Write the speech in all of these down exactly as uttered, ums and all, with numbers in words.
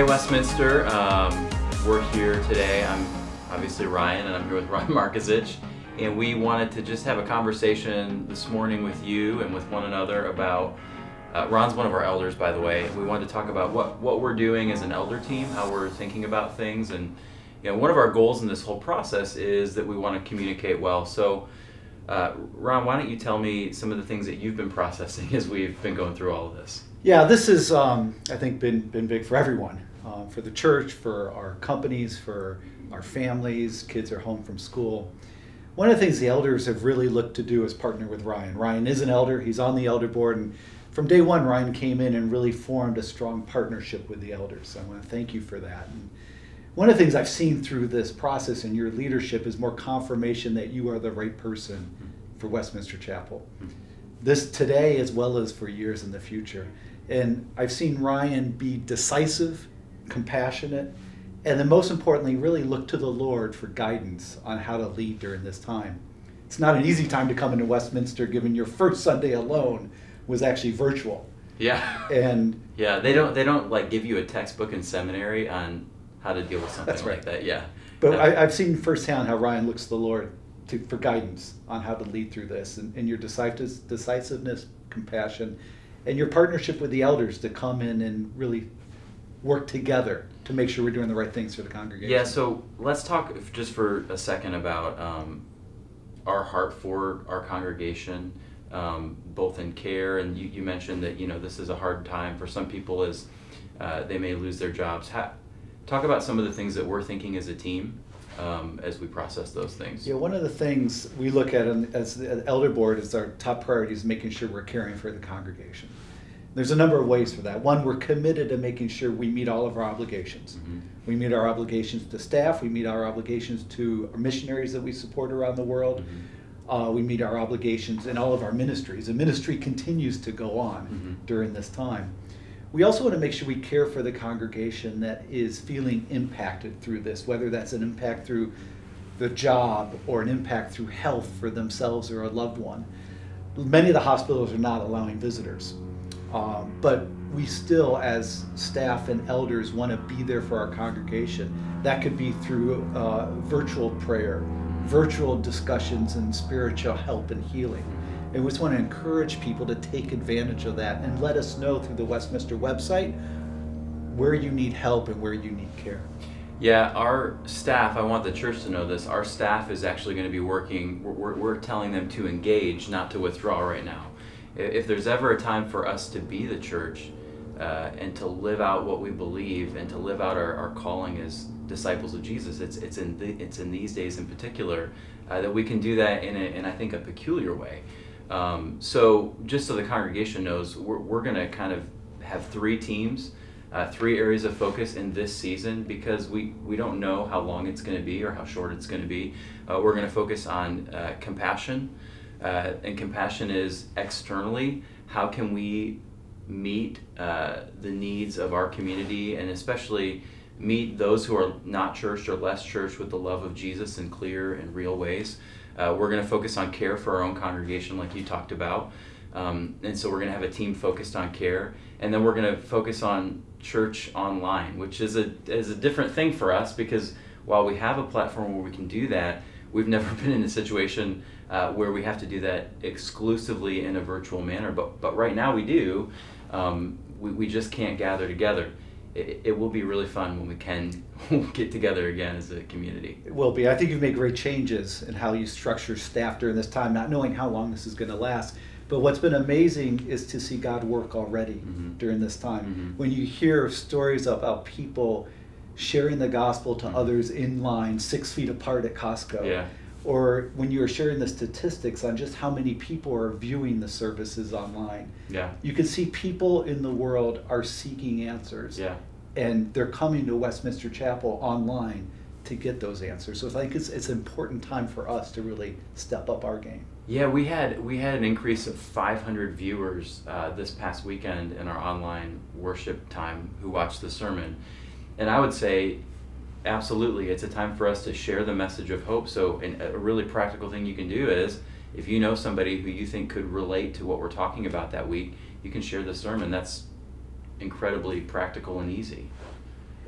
Hey Westminster, um, we're here today. I'm obviously Ryan, and I'm here with Ron Markowicz, and we wanted to just have a conversation this morning with you and with one another about, uh, Ron's one of our elders, by the way. We wanted to talk about what, what we're doing as an elder team, how we're thinking about things, and you know, one of our goals in this whole process is that we want to communicate well. So, uh, Ron, why don't you tell me some of the things that you've been processing as we've been going through all of this? Yeah, this has, um, I think, been been big for everyone, uh, for the church, for our companies, for our families. Kids are home from school. One of the things the elders have really looked to do is partner with Ryan. Ryan is an elder. He's on the elder board, and from day one, Ryan came in and really formed a strong partnership with the elders. So I want to thank you for that. And one of the things I've seen through this process in your leadership is more confirmation that you are the right person for Westminster Chapel. This today as well as for years in the future. And I've seen Ryan be decisive, compassionate, and then most importantly, really look to the Lord for guidance on how to lead during this time. It's not an easy time to come into Westminster, given your first Sunday alone was actually virtual. Yeah. And yeah, they don't they don't like give you a textbook in seminary on how to deal with something That's right. like that. Yeah. But yeah. I, I've seen firsthand how Ryan looks to the Lord to, for guidance on how to lead through this, and, and your decisive, decisiveness, compassion, and your partnership with the elders to come in and really work together to make sure we're doing the right things for the congregation. Yeah, so let's talk just for a second about um, our heart for our congregation, um, both in care, and you, you mentioned that, you know, this is a hard time for some people as uh, they may lose their jobs. How, talk about some of the things that we're thinking as a team um, as we process those things. Yeah, one of the things we look at in, as the elder board is our top priority is making sure we're caring for the congregation. There's a number of ways for that. One, we're committed to making sure we meet all of our obligations. Mm-hmm. We meet our obligations to staff, we meet our obligations to our missionaries that we support around the world. Mm-hmm. Uh, we meet our obligations in all of our ministries. The ministry continues to go on mm-hmm. during this time. We also want to make sure we care for the congregation that is feeling impacted through this, whether that's an impact through the job or an impact through health for themselves or a loved one. Many of the hospitals are not allowing visitors, um, but we still, as staff and elders, want to be there for our congregation. That could be through uh, virtual prayer, virtual discussions and spiritual help and healing. And we just want to encourage people to take advantage of that and let us know through the Westminster website where you need help and where you need care. Yeah, our staff, I want the church to know this, our staff is actually going to be working, we're, we're telling them to engage, not to withdraw right now. If there's ever a time for us to be the church uh, and to live out what we believe and to live out our, our calling as disciples of Jesus, it's it's in the, it's in these days in particular uh, that we can do that in, a, in I think, a peculiar way. Um, so just so the congregation knows, we're, we're going to kind of have three teams, uh, three areas of focus in this season because we, we don't know how long it's going to be or how short it's going to be. Uh, we're going to focus on uh, compassion, uh, and compassion is externally. How can we meet uh, the needs of our community and especially meet those who are not churched or less churched with the love of Jesus in clear and real ways? Uh, we're going to focus on care for our own congregation like you talked about. Um, and so we're going to have a team focused on care. And then we're going to focus on church online, which is a is a different thing for us because while we have a platform where we can do that, we've never been in a situation uh, where we have to do that exclusively in a virtual manner. But but right now we do. Um, we, we just can't gather together. It, it will be really fun when we can get together again as a community. It will be. I think you've made great changes in how you structure staff during this time, not knowing how long this is going to last. But what's been amazing is to see God work already mm-hmm. during this time. Mm-hmm. When you hear stories about people sharing the gospel to mm-hmm. others in line, six feet apart at Costco, yeah. or when you're sharing the statistics on just how many people are viewing the services online. Yeah. You can see people in the world are seeking answers. Yeah. And they're coming to Westminster Chapel online to get those answers. So I think it's it's an important time for us to really step up our game. Yeah, we had we had an increase of five hundred viewers uh, this past weekend in our online worship time who watched the sermon. And I would say absolutely, it's a time for us to share the message of hope. So and a really practical thing you can do is, if you know somebody who you think could relate to what we're talking about that week, you can share the sermon. That's incredibly practical and easy.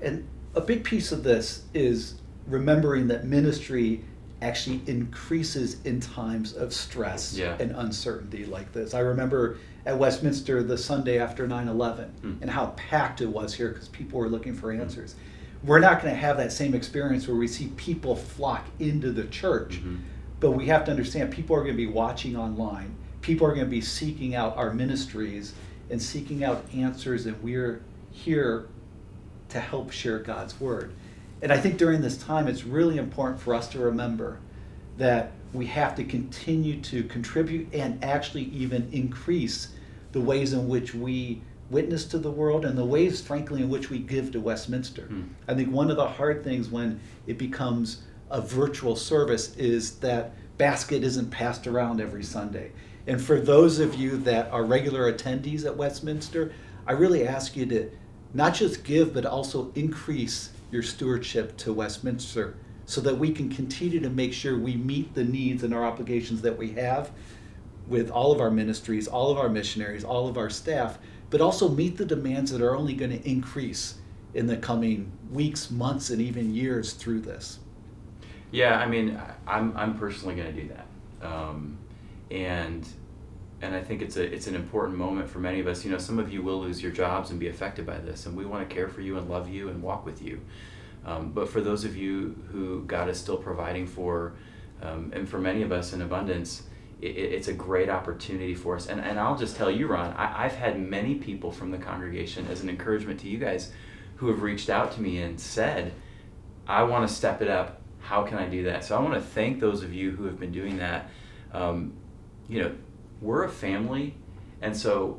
And a big piece of this is remembering that ministry actually increases in times of stress yeah. and uncertainty like this. I remember at Westminster the Sunday after nine eleven mm. and how packed it was here because people were looking for answers. Mm. We're not going to have that same experience where we see people flock into the church, mm-hmm. but we have to understand people are going to be watching online. People are going to be seeking out our ministries and seeking out answers, and we're here to help share God's word. And I think during this time, it's really important for us to remember that we have to continue to contribute and actually even increase the ways in which we witness to the world and the ways, frankly, in which we give to Westminster. Mm. I think one of the hard things when it becomes a virtual service is that basket isn't passed around every Sunday. And for those of you that are regular attendees at Westminster, I really ask you to not just give, but also increase your stewardship to Westminster so that we can continue to make sure we meet the needs and our obligations that we have with all of our ministries, all of our missionaries, all of our staff, but also meet the demands that are only going to increase in the coming weeks, months, and even years through this. Yeah, I mean, I'm I'm personally going to do that, um, and and I think it's a it's an important moment for many of us. You know, some of you will lose your jobs and be affected by this, and we want to care for you and love you and walk with you. Um, but for those of you who God is still providing for, um, and for many of us in abundance, it, it's a great opportunity for us. And and I'll just tell you, Ron, I, I've had many people from the congregation as an encouragement to you guys who have reached out to me and said, I want to step it up. How can I do that? So I want to thank those of you who have been doing that. Um, you know, we're a family, and so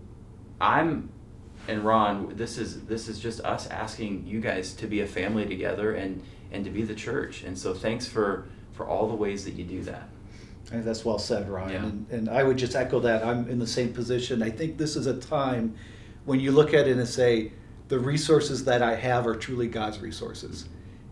I'm, and Ron, this is this is just us asking you guys to be a family together and and to be the church. And so thanks for for all the ways that you do that. I think that's well said, Ryan. Yeah. And, and I would just echo that. I'm in the same position. I think this is a time when you look at it and say, the resources that I have are truly God's resources.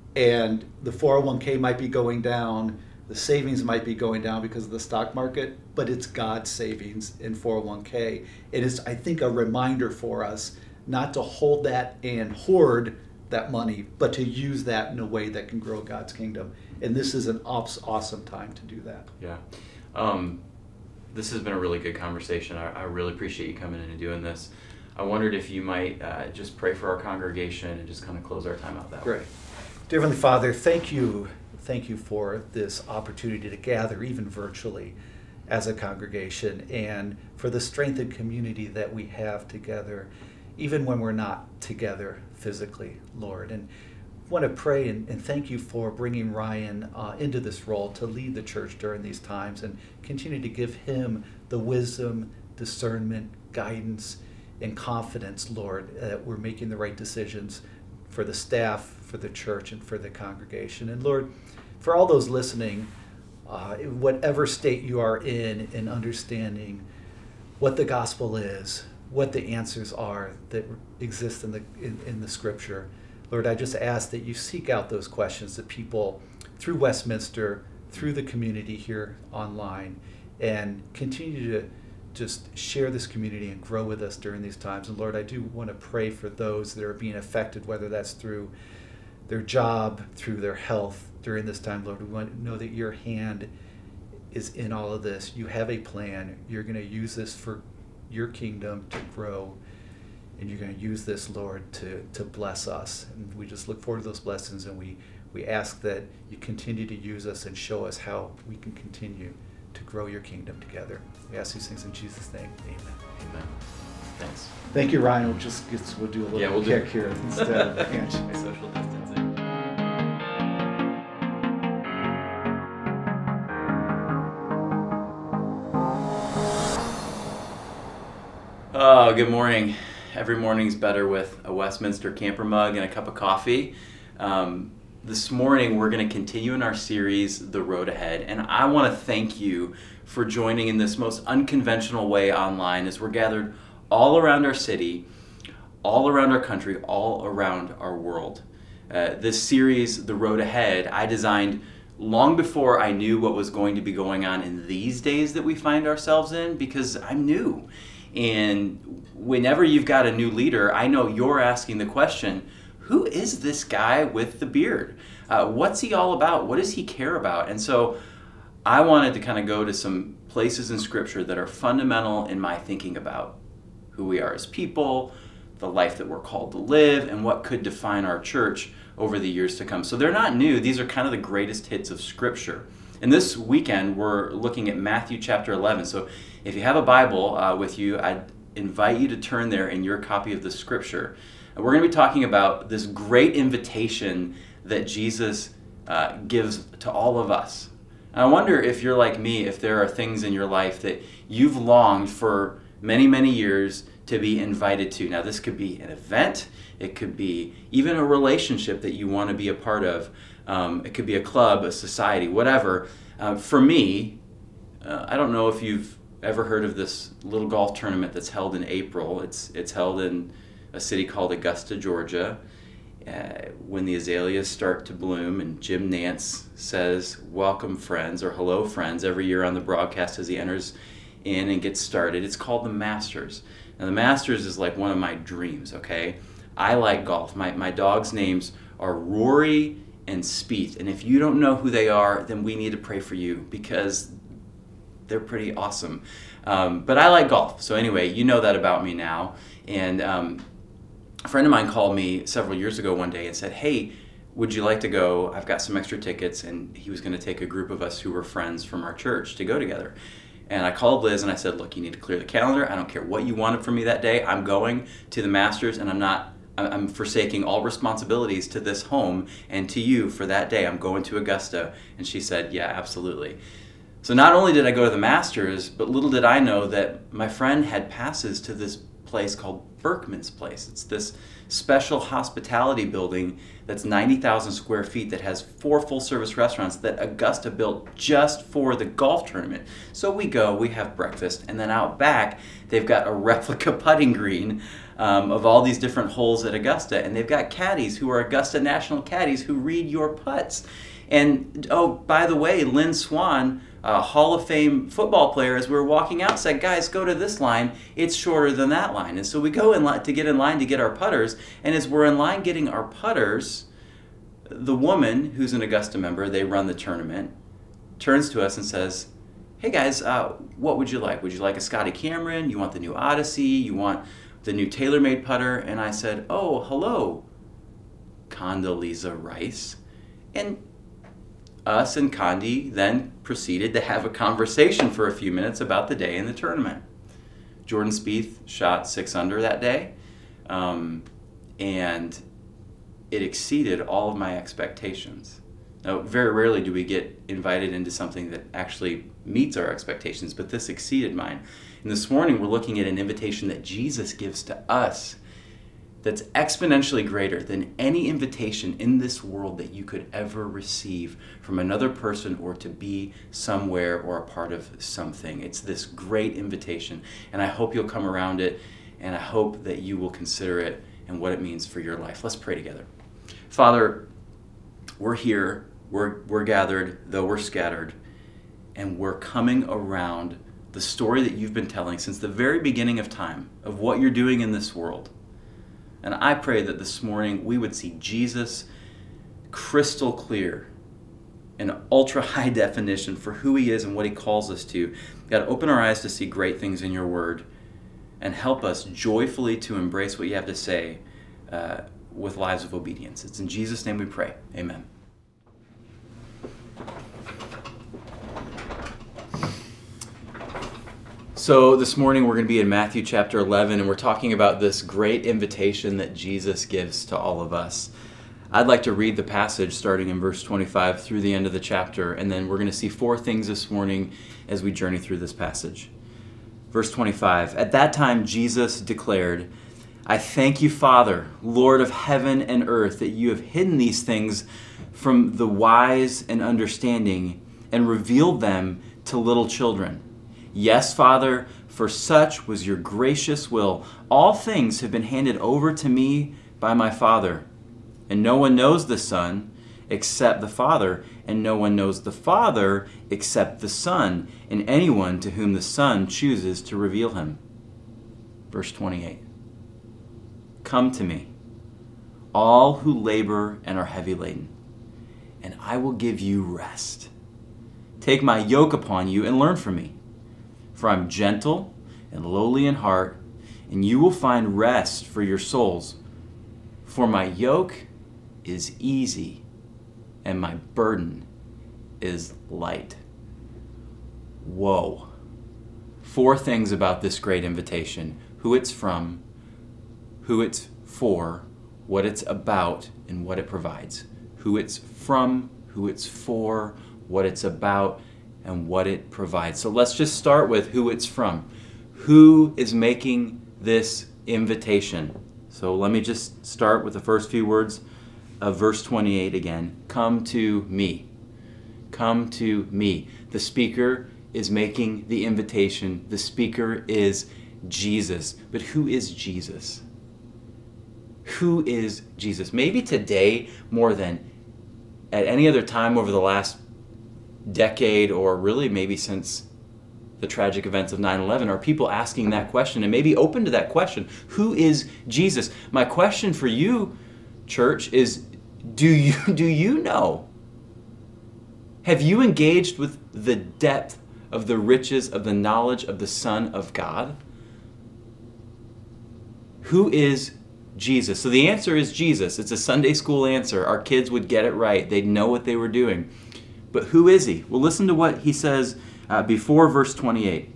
And the four oh one k might be going down, the savings might be going down because of the stock market, but it's God's savings in four oh one k. It is, I think, a reminder for us not to hold that and hoard that money, but to use that in a way that can grow God's kingdom. And this is an awesome time to do that. Yeah. Um, this has been a really good conversation. I, I really appreciate you coming in and doing this. I wondered if you might uh, just pray for our congregation and just kind of close our time out that way. Great. Dear Heavenly Father, thank you, thank you for this opportunity to gather, even virtually, as a congregation, and for the strength and community that we have together, even when we're not together physically, Lord. And I want to pray and, and thank you for bringing Ryan uh, into this role to lead the church during these times, and continue to give him the wisdom, discernment, guidance, and confidence, Lord, that we're making the right decisions for the staff, for the church, and for the congregation. And Lord, for all those listening, uh, whatever state you are in, in understanding what the gospel is, what the answers are that exist in the in, in the scripture, Lord, I just ask that you seek out those questions that people through Westminster, through the community here online, and continue to just share this community and grow with us during these times. And Lord, I do want to pray for those that are being affected, whether that's through their job, through their health during this time. Lord, we want to know that your hand is in all of this. You have a plan. You're going to use this for your kingdom to grow. And you're going to use this, Lord, to, to bless us. And we just look forward to those blessings, and we, we ask that you continue to use us and show us how we can continue to grow your kingdom together. We ask these things in Jesus' name. Amen. Amen. Thanks. Thank you, Ryan. We'll just get, we'll do a little yeah, we'll kick do. here instead of a pinch. Social distancing. Oh, good morning. Every morning's better with a Westminster camper mug and a cup of coffee. Um, This morning, we're going to continue in our series, The Road Ahead, and I want to thank you for joining in this most unconventional way online as we're gathered all around our city, all around our country, all around our world. Uh, this series, The Road Ahead, I designed long before I knew what was going to be going on in these days that we find ourselves in, because I'm new. And whenever you've got a new leader, I know you're asking the question, who is this guy with the beard? Uh, what's he all about? What does he care about? And so I wanted to kind of go to some places in Scripture that are fundamental in my thinking about who we are as people, the life that we're called to live, and what could define our church over the years to come. So they're not new. These are kind of the greatest hits of Scripture. And this weekend, we're looking at Matthew chapter eleven. So if you have a Bible uh, with you, I'd invite you to turn there in your copy of the Scripture. And we're going to be talking about this great invitation that Jesus uh, gives to all of us. And I wonder if you're like me, if there are things in your life that you've longed for many, many years to be invited to. Now, this could be an event. It could be even a relationship that you want to be a part of. Um, it could be a club, a society, whatever. Uh, for me, uh, I don't know if you've ever heard of this little golf tournament that's held in April. It's it's held in a city called Augusta, Georgia, uh, when the azaleas start to bloom, and Jim Nance says, "Welcome, friends," or "Hello, friends," every year on the broadcast as he enters in and gets started. It's called the Masters. Now, the Masters is like one of my dreams, okay? I like golf. My, my dogs' names are Rory and Spieth, and if you don't know who they are, then we need to pray for you because they're pretty awesome. Um, but I like golf, so anyway, you know that about me now. And um, a friend of mine called me several years ago one day and said, "Hey, would you like to go? I've got some extra tickets," and he was going to take a group of us who were friends from our church to go together. And I called Liz and I said, "Look, you need to clear the calendar. I don't care what you wanted from me that day. I'm going to the Masters, and I'm not I'm forsaking all responsibilities to this home and to you for that day. I'm going to Augusta." And she said, "Yeah, absolutely." So not only did I go to the Masters, but little did I know that my friend had passes to this place called Berkman's Place. It's this special hospitality building that's ninety thousand square feet that has four full-service restaurants that Augusta built just for the golf tournament. So we go, we have breakfast, and then out back, they've got a replica putting green um, of all these different holes at Augusta, and they've got caddies who are Augusta National caddies who read your putts. And, oh, by the way, Lynn Swan, a Hall of Fame football player, as we were walking out, said, "Guys, go to this line. It's shorter than that line." And so we go in line to get in line to get our putters. And as we're in line getting our putters, the woman who's an Augusta member, they run the tournament, turns to us and says, "Hey guys, uh, what would you like? Would you like a Scotty Cameron? You want the new Odyssey? You want the new TaylorMade putter?" And I said, "Oh, hello, Condoleezza Rice." And us and Condi then proceeded to have a conversation for a few minutes about the day in the tournament. Jordan Spieth shot six under that day, um, and it exceeded all of my expectations. Now, very rarely do we get invited into something that actually meets our expectations, but this exceeded mine. And this morning we're looking at an invitation that Jesus gives to us that's exponentially greater than any invitation in this world that you could ever receive from another person or to be somewhere or a part of something. It's this great invitation, and I hope you'll come around it, and I hope that you will consider it and what it means for your life. Let's pray together. Father, we're here, we're, we're gathered, though we're scattered, and we're coming around the story that you've been telling since the very beginning of time of what you're doing in this world. And I pray that this morning we would see Jesus crystal clear in ultra high definition for who he is and what he calls us to. God, open our eyes to see great things in your word and help us joyfully to embrace what you have to say uh, with lives of obedience. It's in Jesus' name we pray. Amen. So this morning we're going to be in Matthew chapter eleven, and we're talking about this great invitation that Jesus gives to all of us. I'd like to read the passage starting in verse twenty-five through the end of the chapter, and then we're going to see four things this morning as we journey through this passage. Verse twenty-five, "At that time Jesus declared, 'I thank you, Father, Lord of heaven and earth, that you have hidden these things from the wise and understanding and revealed them to little children. Yes, Father, for such was your gracious will. All things have been handed over to me by my Father. And no one knows the Son except the Father, and no one knows the Father except the Son, and anyone to whom the Son chooses to reveal him.'" Verse twenty-eight. "Come to me, all who labor and are heavy laden, and I will give you rest. Take my yoke upon you and learn from me, for I'm gentle and lowly in heart, and you will find rest for your souls. For my yoke is easy, and my burden is light. Whoa. Four things about this great invitation: who it's from, who it's for, what it's about, and what it provides. Who it's from, who it's for, what it's about, and what it provides. So let's just start with who it's from. Who is making this invitation? So let me just start with the first few words of verse twenty-eight again. Come to me. Come to me. The speaker is making the invitation. The speaker is Jesus. But who is Jesus? Who is Jesus? Maybe today, more than at any other time over the last decade, or really maybe since the tragic events of nine eleven, are people asking that question and maybe open to that question. Who is Jesus? My question for you, church, is do you do you know? Have you engaged with the depth of the riches of the knowledge of the Son of God? Who is Jesus? So the answer is Jesus. It's a Sunday school answer. Our kids would get it right. They'd know what they were doing. But who is he? Well, listen to what he says uh, before verse twenty-eight.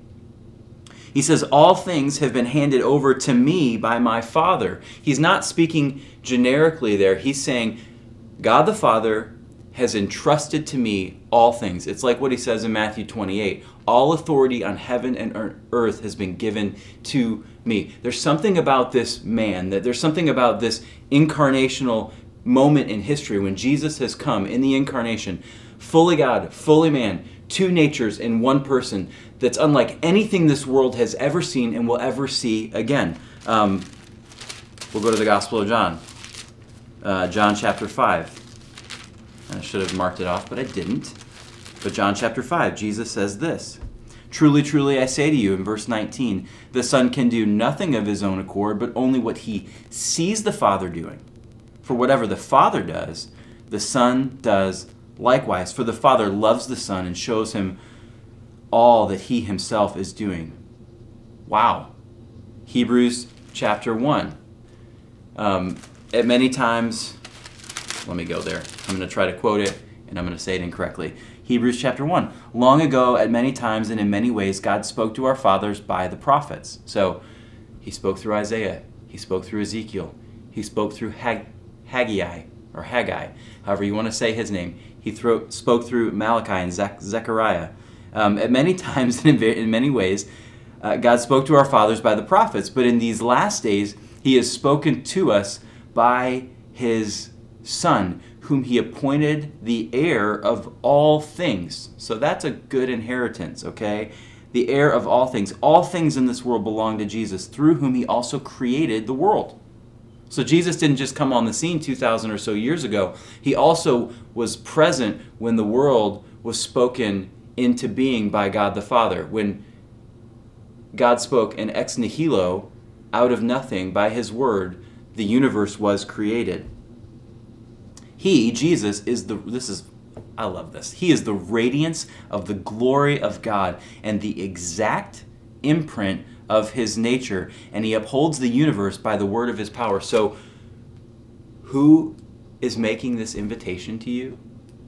He says, all things have been handed over to me by my Father. He's not speaking generically there. He's saying, God the Father has entrusted to me all things. It's like what he says in Matthew twenty-eight. All authority on heaven and earth has been given to me. There's something about this man, that there's something about this incarnational moment in history when Jesus has come in the incarnation, fully God, fully man, two natures in one person, that's unlike anything this world has ever seen and will ever see again. Um, we'll go to the Gospel of John. Uh, John chapter five. I should have marked it off, but I didn't. But John chapter five, Jesus says this. Truly, truly, I say to you, in verse nineteen, the Son can do nothing of his own accord, but only what he sees the Father doing. For whatever the Father does, the Son does likewise. For the Father loves the Son and shows him all that he himself is doing. Wow. Hebrews chapter one. Um, at many times, let me go there. I'm going to try to quote it, and I'm going to say it incorrectly. Hebrews chapter one. Long ago, at many times and in many ways, God spoke to our fathers by the prophets. So, he spoke through Isaiah. He spoke through Ezekiel. He spoke through Hag- Haggai, or Haggai, however you want to say his name. He thro- spoke through Malachi and Zech- Zechariah. Um, at many times and in, ve- in many ways, uh, God spoke to our fathers by the prophets. But in these last days, he has spoken to us by his Son, whom he appointed the heir of all things. So that's a good inheritance, okay? The heir of all things. All things in this world belong to Jesus, through whom he also created the world. So Jesus didn't just come on the scene two thousand or so years ago. He also was present when the world was spoken into being by God the Father. When God spoke in ex nihilo, out of nothing, by his word, the universe was created. He, Jesus, is the, this is, I love this. He is the radiance of the glory of God and the exact imprint of his nature. And he upholds the universe by the word of his power. So, who is making this invitation to you?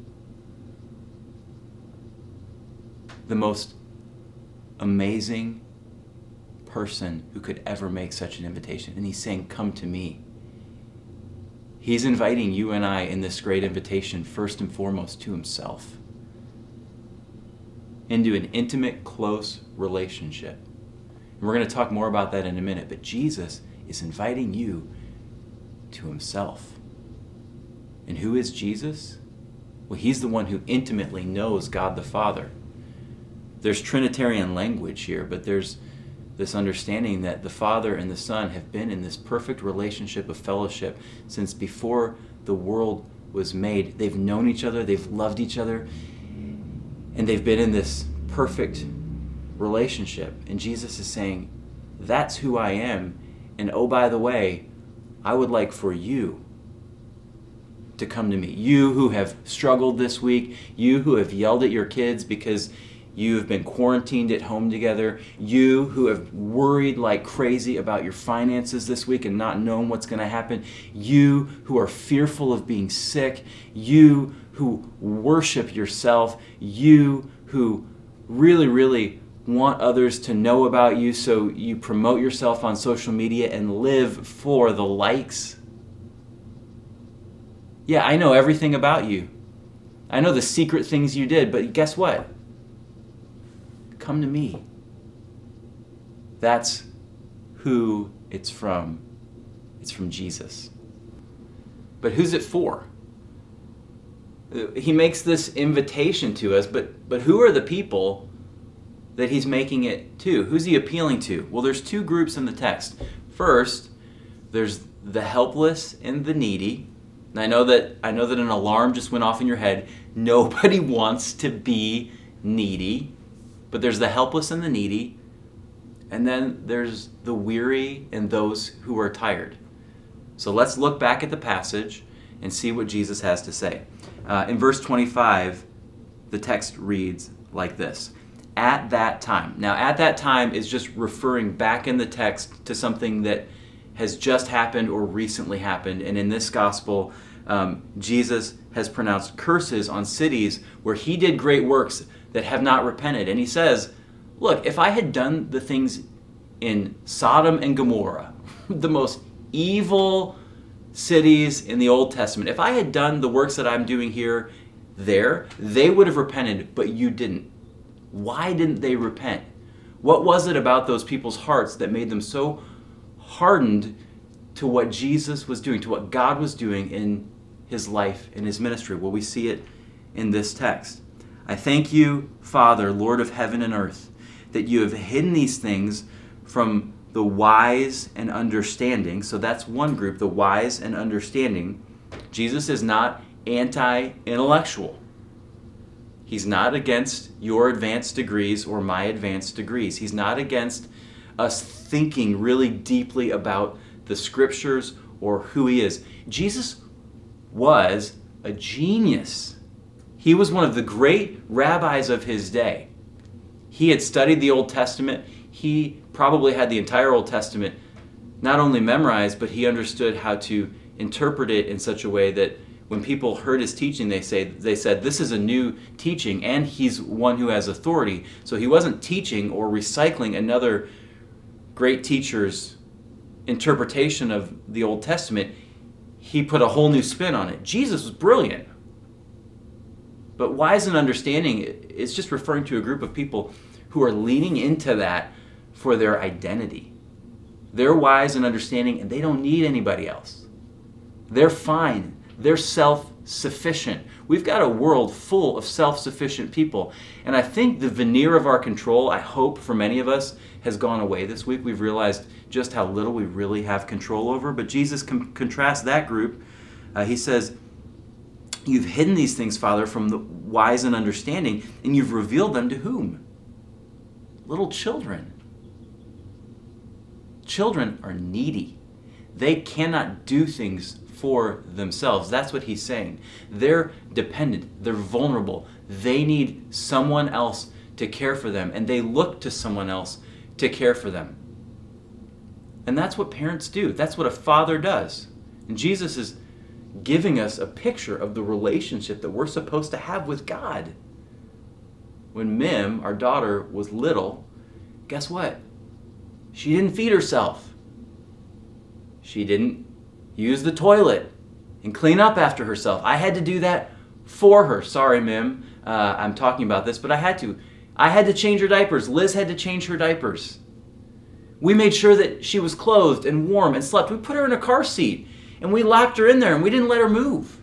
The most amazing person who could ever make such an invitation. And he's saying, come to me. He's inviting you and I in this great invitation, first and foremost, to himself. Into an intimate, close relationship. And we're going to talk more about that in a minute, but Jesus is inviting you to himself. And who is Jesus? Well, he's the one who intimately knows God the Father. There's Trinitarian language here, but there's this understanding that the Father and the Son have been in this perfect relationship of fellowship since before the world was made. They've known each other, they've loved each other, and they've been in this perfect relationship. And Jesus is saying, that's who I am. And oh, by the way, I would like for you to come to me. You who have struggled this week, you who have yelled at your kids because you have been quarantined at home together, you who have worried like crazy about your finances this week and not known what's going to happen, you who are fearful of being sick, you who worship yourself, you who really, really want others to know about you, so you promote yourself on social media and live for the likes. Yeah, I know everything about you. I know the secret things you did, but guess what? Come to me. That's who it's from. It's from Jesus. But who's it for? He makes this invitation to us, but but who are the people that he's making it to? Who's he appealing to? Well, there's two groups in the text. First, there's the helpless and the needy. And I know that I know that an alarm just went off in your head. Nobody wants to be needy. But there's the helpless and the needy. And then there's the weary and those who are tired. So let's look back at the passage and see what Jesus has to say. Uh, in verse twenty-five, the text reads like this. At that time. Now, at that time is just referring back in the text to something that has just happened or recently happened. And in this gospel, um, Jesus has pronounced curses on cities where he did great works that have not repented. And he says, look, if I had done the things in Sodom and Gomorrah, the most evil cities in the Old Testament, if I had done the works that I'm doing here, there, they would have repented, but you didn't. Why didn't they repent? What was it about those people's hearts that made them so hardened to what Jesus was doing, to what God was doing in his life, in his ministry? Well, we see it in this text. I thank you, Father, Lord of heaven and earth, that you have hidden these things from the wise and understanding. So that's one group, the wise and understanding. Jesus is not anti-intellectual. He's not against your advanced degrees or my advanced degrees. He's not against us thinking really deeply about the scriptures or who he is. Jesus was a genius. He was one of the great rabbis of his day. He had studied the Old Testament. He probably had the entire Old Testament not only memorized, but he understood how to interpret it in such a way that when people heard his teaching, they say they said, this is a new teaching, and he's one who has authority. So he wasn't teaching or recycling another great teacher's interpretation of the Old Testament. He put a whole new spin on it. Jesus was brilliant. But wise and understanding is just referring to a group of people who are leaning into that for their identity. They're wise and understanding, and they don't need anybody else. They're fine. They're self-sufficient. We've got a world full of self-sufficient people. And I think the veneer of our control, I hope for many of us, has gone away this week. We've realized just how little we really have control over. But Jesus com- contrasts that group. Uh, he says, you've hidden these things, Father, from the wise and understanding, and you've revealed them to whom? Little children. Children are needy. They cannot do things for themselves. That's what he's saying. They're dependent. They're vulnerable. They need someone else to care for them, and they look to someone else to care for them. And that's what parents do. That's what a father does. And Jesus is giving us a picture of the relationship that we're supposed to have with God. When Mim, our daughter, was little, guess what? She didn't feed herself. She didn't use the toilet and clean up after herself. I had to do that for her. Sorry, Mim, uh, I'm talking about this, but I had to. I had to change her diapers. Liz had to change her diapers. We made sure that she was clothed and warm and slept. We put her in a car seat and we locked her in there and we didn't let her move.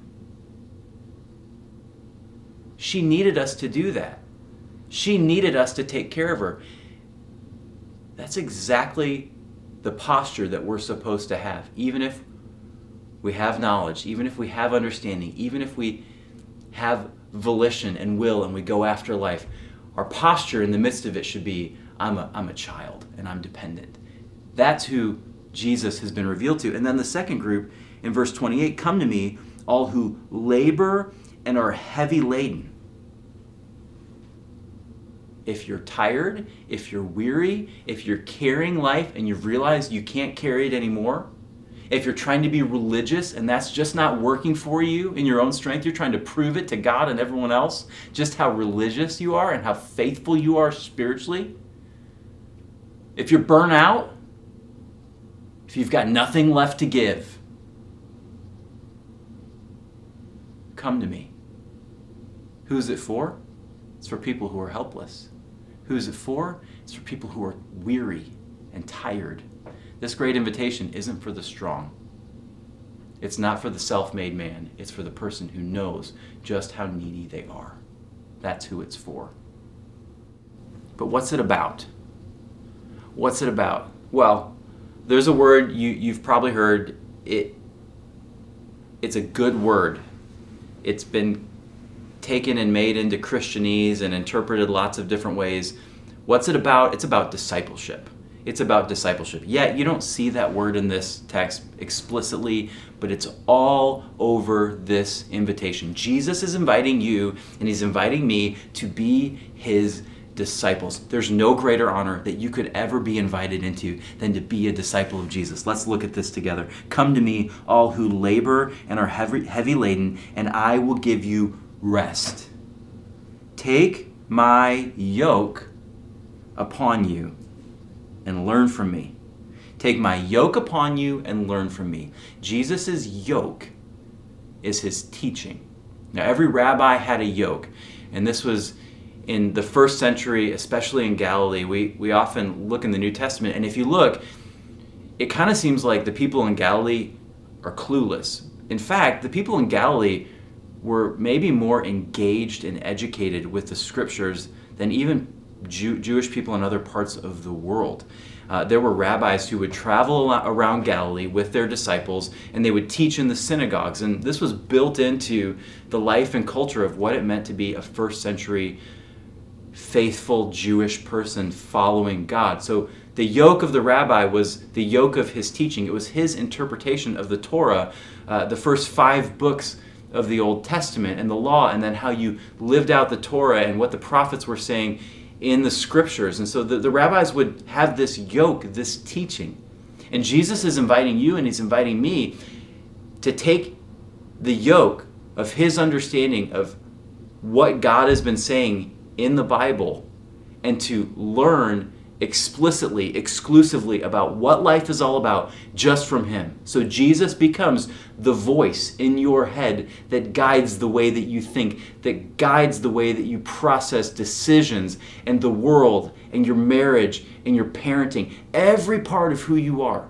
She needed us to do that. She needed us to take care of her. That's exactly the posture that we're supposed to have, even if we have knowledge, even if we have understanding, even if we have volition and will and we go after life. Our posture in the midst of it should be, I'm a, I'm a child and I'm dependent. That's who Jesus has been revealed to. And then the second group in verse twenty-eight, come to me, all who labor and are heavy laden. If you're tired, if you're weary, if you're carrying life and you've realized you can't carry it anymore, if you're trying to be religious and that's just not working for you in your own strength, you're trying to prove it to God and everyone else, just how religious you are and how faithful you are spiritually. If you're burnt out, if you've got nothing left to give, come to me. Who's it for? It's for people who are helpless. Who's it for? It's for people who are weary and tired. This great invitation isn't for the strong. It's not for the self-made man. It's for the person who knows just how needy they are. That's who it's for. But what's it about? What's it about? Well, there's a word you, you've probably heard. It. It's a good word. It's been taken and made into Christianese and interpreted lots of different ways. What's it about? It's about discipleship. It's about discipleship. Yeah, you don't see that word in this text explicitly, but it's all over this invitation. Jesus is inviting you, and he's inviting me to be his disciples. There's no greater honor that you could ever be invited into than to be a disciple of Jesus. Let's look at this together. Come to me, all who labor and are heavy, heavy laden, and I will give you rest. Take my yoke upon you and learn from me. Take my yoke upon you and learn from me. Jesus' yoke is his teaching. Now, every rabbi had a yoke, and this was in the first century, especially in Galilee. We, we often look in the New Testament, and if you look, it kind of seems like the people in Galilee are clueless. In fact, the people in Galilee were maybe more engaged and educated with the scriptures than even Jew, Jewish people in other parts of the world. Uh, there were rabbis who would travel around Galilee with their disciples, and they would teach in the synagogues. And this was built into the life and culture of what it meant to be a first century faithful Jewish person following God. So the yoke of the rabbi was the yoke of his teaching. It was his interpretation of the Torah, uh, the first five books of the Old Testament and the law, and then how you lived out the Torah and what the prophets were saying in the scriptures. And so the, the rabbis would have this yoke, this teaching. And Jesus is inviting you and he's inviting me to take the yoke of his understanding of what God has been saying in the Bible and to learn explicitly, exclusively about what life is all about just from him. So Jesus becomes the voice in your head that guides the way that you think, that guides the way that you process decisions and the world and your marriage and your parenting, every part of who you are.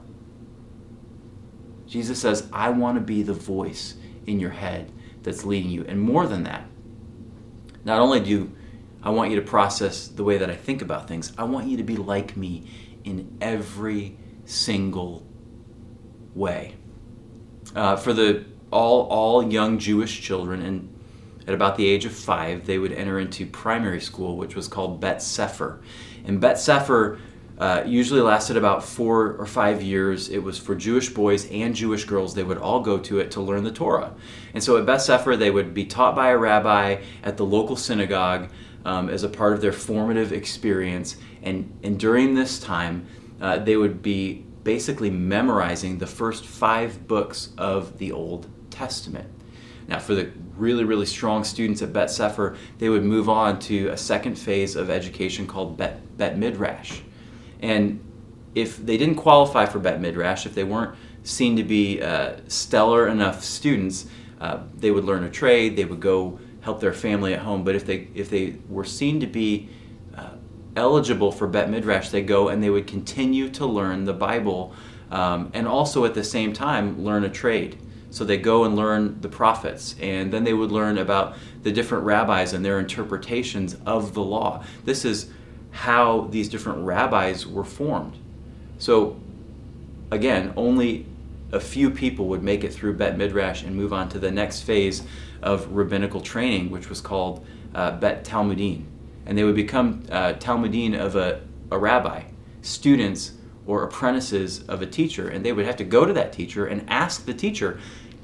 Jesus says, I want to be the voice in your head that's leading you. And more than that, not only do I want you to process the way that I think about things, I want you to be like me in every single way. Uh, for the all all young Jewish children, and at about the age of five, they would enter into primary school, which was called Bet Sefer. And Bet Sefer uh, usually lasted about four or five years. It was for Jewish boys and Jewish girls. They would all go to it to learn the Torah. And so at Bet Sefer, they would be taught by a rabbi at the local synagogue, Um, as a part of their formative experience. And, and during this time, uh, they would be basically memorizing the first five books of the Old Testament. Now, for the really, really strong students at Bet Sefer, they would move on to a second phase of education called Bet, Bet Midrash. And if they didn't qualify for Bet Midrash, if they weren't seen to be uh, stellar enough students, uh, they would learn a trade, they would go help their family at home. But if they if they were seen to be uh, eligible for Bet Midrash, they go and they would continue to learn the Bible um, and also at the same time learn a trade. So they go and learn the prophets, and then they would learn about the different rabbis and their interpretations of the law. This is how these different rabbis were formed. So again, only a few people would make it through Bet Midrash and move on to the next phase of rabbinical training, which was called uh, Bet Talmudin. And they would become uh, Talmudin of a, a rabbi, students or apprentices of a teacher. And they would have to go to that teacher and ask the teacher,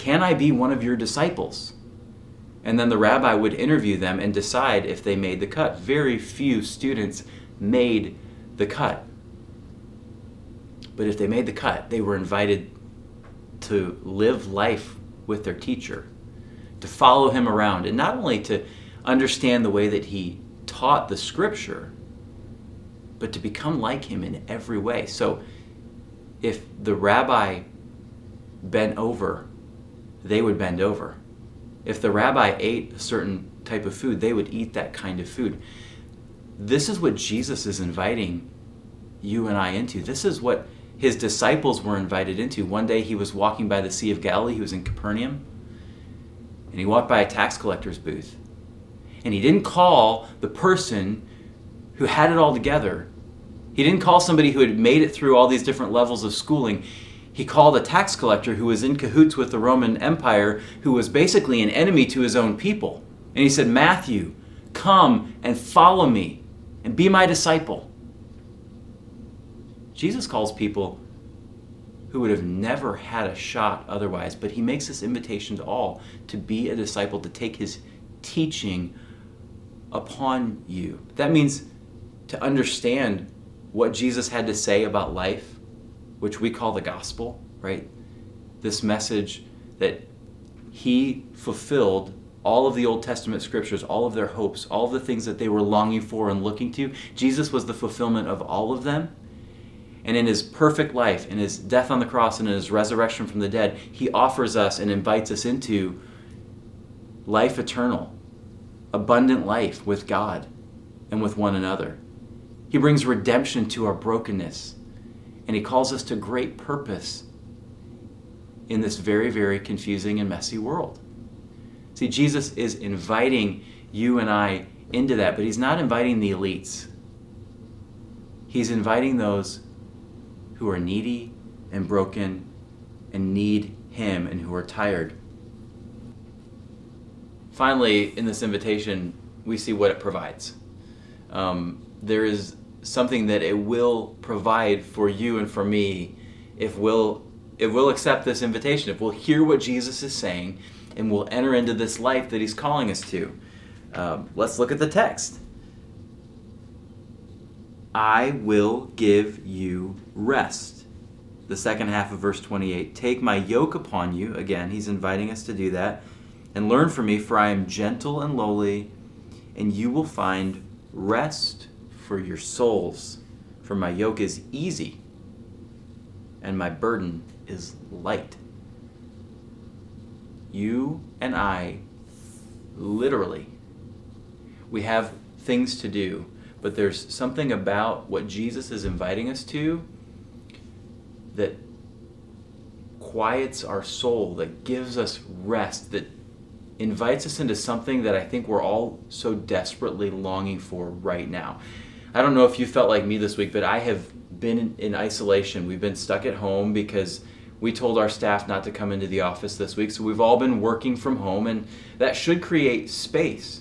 can I be one of your disciples? And then the rabbi would interview them and decide if they made the cut. Very few students made the cut. But if they made the cut, they were invited to live life with their teacher, to follow him around, and not only to understand the way that he taught the scripture, but to become like him in every way. So if the rabbi bent over, they would bend over. If the rabbi ate a certain type of food, they would eat that kind of food. This is what Jesus is inviting you and I into. This is what his disciples were invited into. One day he was walking by the Sea of Galilee. He was in Capernaum. And he walked by a tax collector's booth. And he didn't call the person who had it all together. He didn't call somebody who had made it through all these different levels of schooling. He called a tax collector who was in cahoots with the Roman Empire, who was basically an enemy to his own people. And he said, Matthew, come and follow me and be my disciple. Jesus calls people who would have never had a shot otherwise, but he makes this invitation to all to be a disciple, to take his teaching upon you. That means to understand what Jesus had to say about life, which we call the gospel, right? This message that he fulfilled all of the Old Testament scriptures, all of their hopes, all of the things that they were longing for and looking to. Jesus was the fulfillment of all of them. And in his perfect life, in his death on the cross and in his resurrection from the dead, he offers us and invites us into life eternal, abundant life with God and with one another. He brings redemption to our brokenness, and he calls us to great purpose in this very, very confusing and messy world. See, Jesus is inviting you and I into that, but he's not inviting the elites. He's inviting those who are needy and broken and need him and who are tired. Finally, in this invitation, we see what it provides. Um, there is something that it will provide for you and for me if we'll, if we'll accept this invitation, if we'll hear what Jesus is saying, and we'll enter into this life that he's calling us to. Um, let's look at the text. I will give you rest. The second half of verse twenty-eight. Take my yoke upon you. Again, he's inviting us to do that. And learn from me, for I am gentle and lowly, and you will find rest for your souls. For my yoke is easy, and my burden is light. You and I, literally, we have things to do, but there's something about what Jesus is inviting us to that quiets our soul, that gives us rest, that invites us into something that I think we're all so desperately longing for right now. I don't know if you felt like me this week, but I have been in, in isolation. We've been stuck at home because we told our staff not to come into the office this week, so we've all been working from home, and that should create space.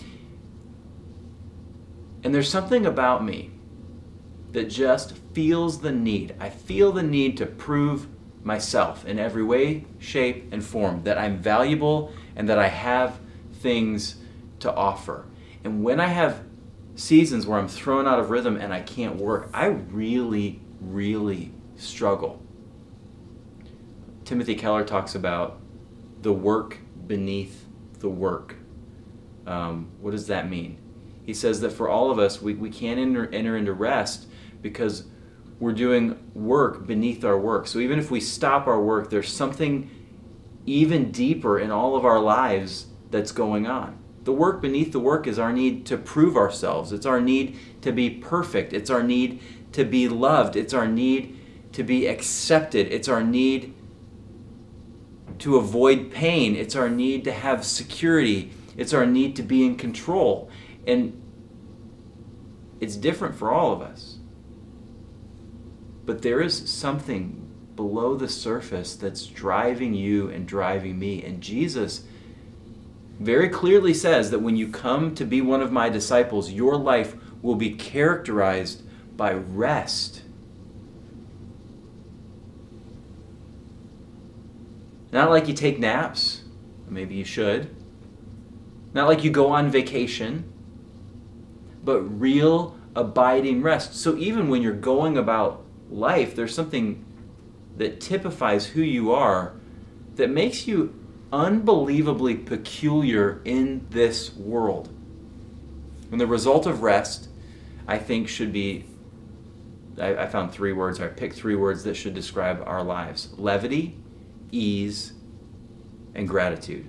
And there's something about me that just feels the need. I feel the need to prove myself in every way, shape, and form, that I'm valuable and that I have things to offer. And when I have seasons where I'm thrown out of rhythm and I can't work, I really, really struggle. Timothy Keller talks about the work beneath the work. Um, what does that mean? He says that for all of us, we, we can't enter, enter into rest because we're doing work beneath our work. So even if we stop our work, there's something even deeper in all of our lives that's going on. The work beneath the work is our need to prove ourselves. It's our need to be perfect. It's our need to be loved. It's our need to be accepted. It's our need to avoid pain. It's our need to have security. It's our need to be in control. And it's different for all of us. But there is something below the surface that's driving you and driving me. And Jesus very clearly says that when you come to be one of my disciples, your life will be characterized by rest. Not like you take naps. Maybe you should. Not like you go on vacation. But real abiding rest. So even when you're going about life, there's something that typifies who you are that makes you unbelievably peculiar in this world. And the result of rest, I think, should be, I, I found three words, or I picked three words that should describe our lives. Levity, ease, and gratitude.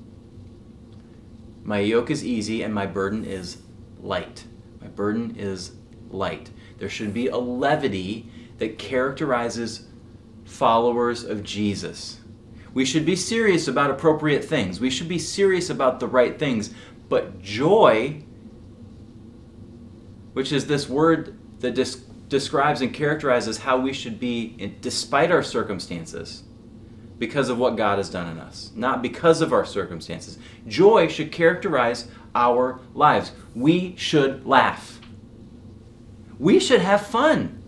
My yoke is easy and my burden is light. My burden is light. There should be a levity that characterizes followers of Jesus. We should be serious about appropriate things. We should be serious about the right things. But joy, which is this word that des- describes and characterizes how we should be in, despite our circumstances, because of what God has done in us, not because of our circumstances. Joy should characterize our lives. We should laugh. We should have fun.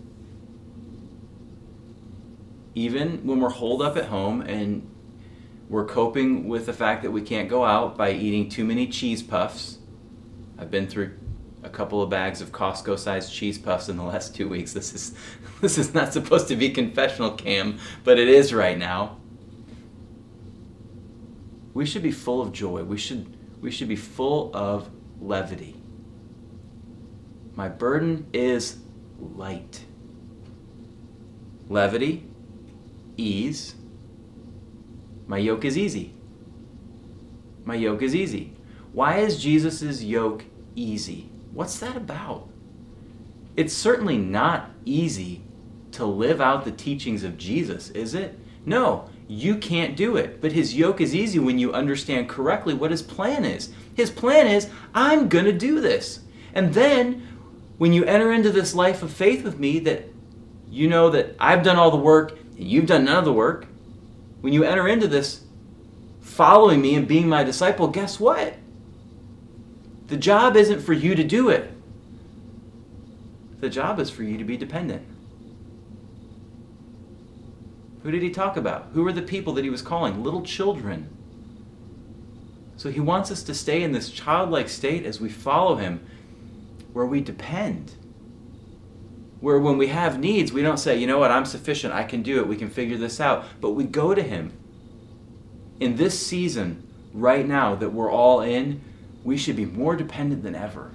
Even when we're holed up at home and we're coping with the fact that we can't go out by eating too many cheese puffs. I've been through a couple of bags of Costco-sized cheese puffs in the last two weeks. This is this is not supposed to be confessional, Cam, but it is right now. We should be full of joy. We should we should be full of levity. My burden is light. Levity, ease. My yoke is easy. My yoke is easy. Why is Jesus' yoke easy? What's that about? It's certainly not easy to live out the teachings of Jesus, is it? No, you can't do it. But his yoke is easy when you understand correctly what his plan is. His plan is, I'm going to do this. And then when you enter into this life of faith with me, that you know that I've done all the work and you've done none of the work, when you enter into this following me and being my disciple, guess what? The job isn't for you to do it. The job is for you to be dependent. Who did he talk about? Who were the people that he was calling? Little children. So he wants us to stay in this childlike state as we follow him, where we depend. Where when we have needs, we don't say, you know what, I'm sufficient, I can do it, we can figure this out. But we go to him. In this season, right now, that we're all in, we should be more dependent than ever.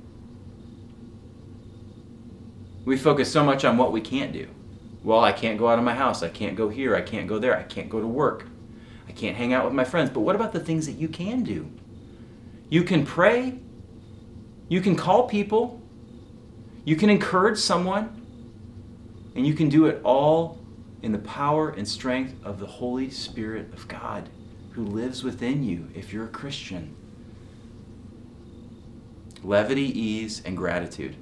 We focus so much on what we can't do. Well, I can't go out of my house, I can't go here, I can't go there, I can't go to work, I can't hang out with my friends. But what about the things that you can do? You can pray, you can call people, you can encourage someone, and you can do it all in the power and strength of the Holy Spirit of God who lives within you if you're a Christian. Levity, ease, and gratitude.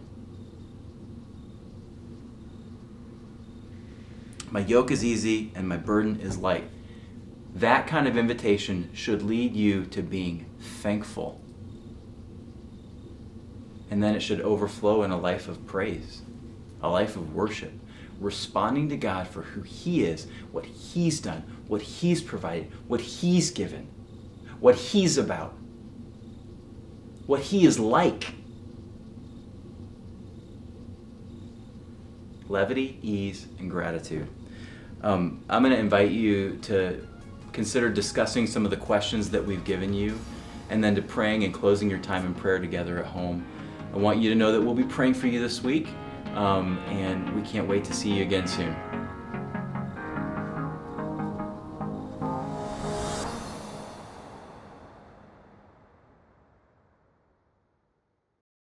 My yoke is easy and my burden is light. That kind of invitation should lead you to being thankful. And then it should overflow in a life of praise, a life of worship, responding to God for who he is, what he's done, what he's provided, what he's given, what he's about, what he is like. Levity, ease, and gratitude. Um, I'm going to invite you to consider discussing some of the questions that we've given you, and then to praying and closing your time in prayer together at home. I want you to know that we'll be praying for you this week, um, and we can't wait to see you again soon.